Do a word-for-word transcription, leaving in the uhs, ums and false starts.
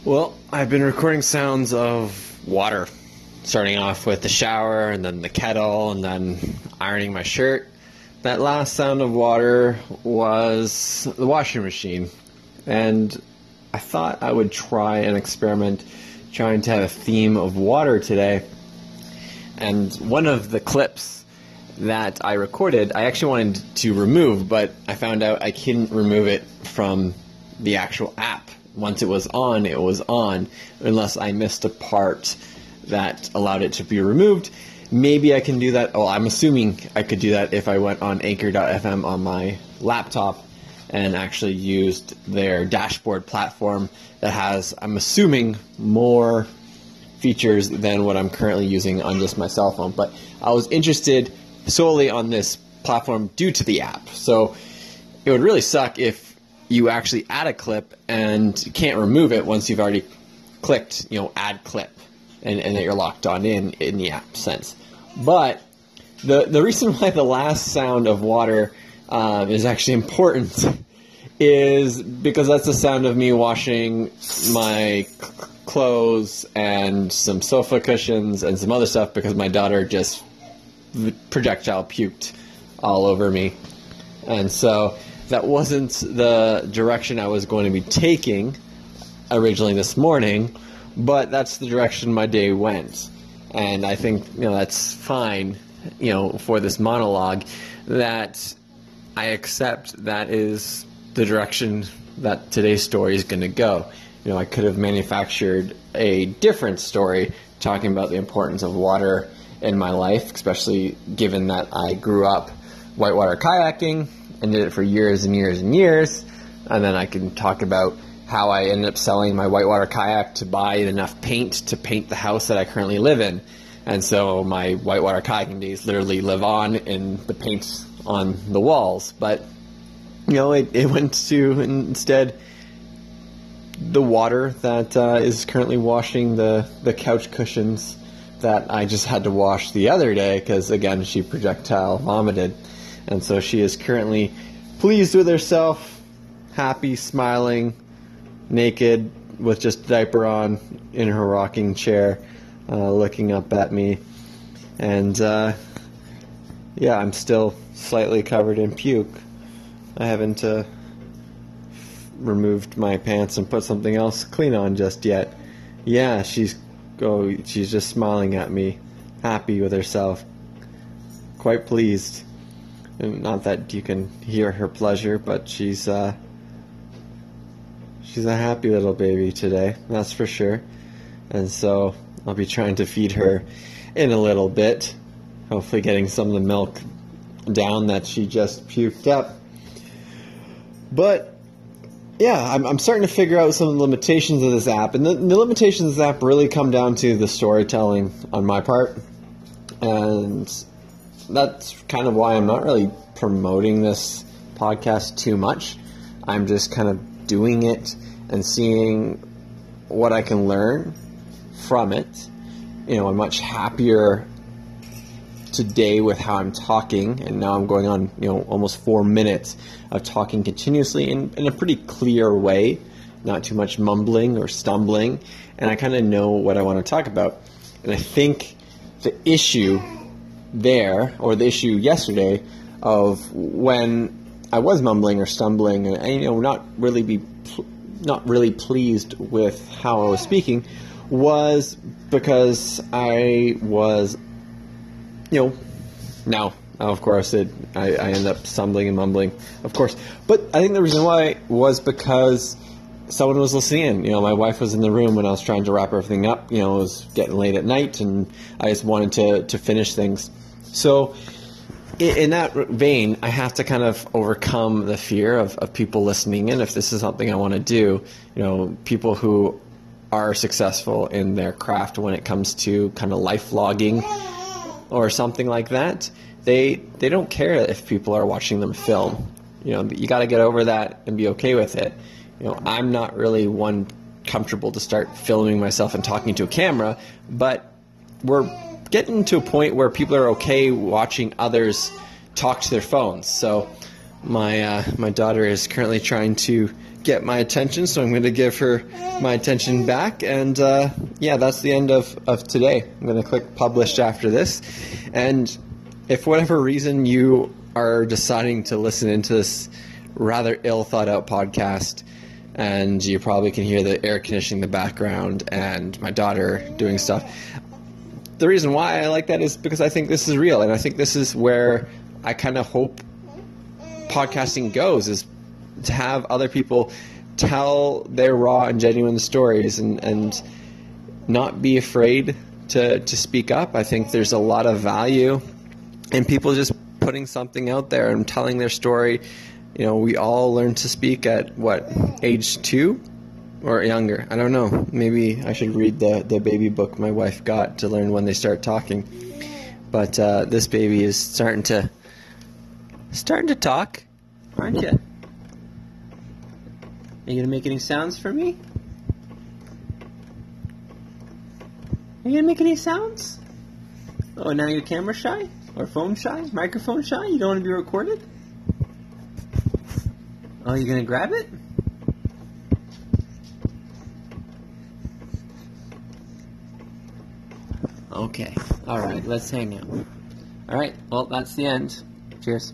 Well, I've been recording sounds of water, starting off with the shower and then the kettle and then ironing my shirt. That last sound of water was the washing machine, and I thought I would try an experiment trying to have a theme of water today. And one of the clips that I recorded, I actually wanted to remove, but I found out I couldn't remove it from the actual app. Once it was on, it was on, unless I missed a part that allowed it to be removed. Maybe I can do that. Oh, I'm assuming I could do that if I went on anchor dot f m on my laptop and actually used their dashboard platform that has, I'm assuming, more features than what I'm currently using on just my cell phone. But I was interested solely on this platform due to the app. So it would really suck if you actually add a clip and you can't remove it once you've already clicked, you know, add clip, and, and that you're locked on in in the app sense. But the the reason why the last sound of water um, is actually important is because that's the sound of me washing my clothes and some sofa cushions and some other stuff because my daughter just projectile puked all over me. And so that wasn't the direction I was going to be taking originally this morning, but that's the direction my day went. And I think, you know, that's fine, you know, for this monologue, that I accept that is the direction that today's story is going to go. You know, I could have manufactured a different story talking about the importance of water in my life, especially given that I grew up whitewater kayaking and did it for years and years and years. And then I can talk about how I ended up selling my whitewater kayak to buy enough paint to paint the house that I currently live in. And so my whitewater kayaking days literally live on in the paint on the walls. But, you know, it, it went to instead the water that uh, is currently washing the, the couch cushions that I just had to wash the other day because, again, she projectile vomited. And so she is currently pleased with herself, happy, smiling, naked, with just a diaper on in her rocking chair, uh, looking up at me. And, uh, yeah, I'm still slightly covered in puke. I haven't uh, removed my pants and put something else clean on just yet. Yeah, she's, oh, she's just smiling at me, happy with herself, quite pleased. And not that you can hear her pleasure, but she's uh, she's a happy little baby today, that's for sure. And so I'll be trying to feed her in a little bit, hopefully getting some of the milk down that she just puked up. But yeah, I'm, I'm starting to figure out some of the limitations of this app, and the, the limitations of this app really come down to the storytelling on my part, and that's kind of why I'm not really promoting this podcast too much. I'm just kind of doing it and seeing what I can learn from it. You know, I'm much happier today with how I'm talking, and now I'm going on, you know, almost four minutes of talking continuously in, in a pretty clear way, not too much mumbling or stumbling, and I kind of know what I want to talk about. And I think the issue there, or the issue yesterday, of when I was mumbling or stumbling and, you know, not really be not really pleased with how I was speaking, was because I was, you know, now of course it I, I end up stumbling and mumbling, of course, but I think the reason why was because someone was listening in. You know, my wife was in the room when I was trying to wrap everything up. You know, it was getting late at night, and I just wanted to, to finish things. So in, in that vein, I have to kind of overcome the fear of, of people listening in if this is something I want to do. You know, people who are successful in their craft when it comes to kind of life vlogging or something like that, they they don't care if people are watching them film. You know, you got to get over that and be okay with it. You know, I'm not really one comfortable to start filming myself and talking to a camera, but we're getting to a point where people are okay watching others talk to their phones. So my uh, my daughter is currently trying to get my attention, so I'm going to give her my attention back. And uh, yeah, that's the end of, of today. I'm going to click publish after this. And if for whatever reason you are deciding to listen into this rather ill thought out podcast, and you probably can hear the air conditioning in the background and my daughter doing stuff, the reason why I like that is because I think this is real, and I think this is where I kind of hope podcasting goes, is to have other people tell their raw and genuine stories, and, and not be afraid to, to speak up. I think there's a lot of value in people just putting something out there and telling their story. You know, we all learn to speak at, what, age two or younger? I don't know. Maybe I should read the, the baby book my wife got to learn when they start talking. But uh, this baby is starting to starting to talk, aren't you? Are you going to make any sounds for me? Are you going to make any sounds? Oh, now you're camera shy? Or phone shy? Microphone shy? You don't want to be recorded? Oh, you're going to grab it? Okay. Alright, let's hang out. Alright, well, that's the end. Cheers.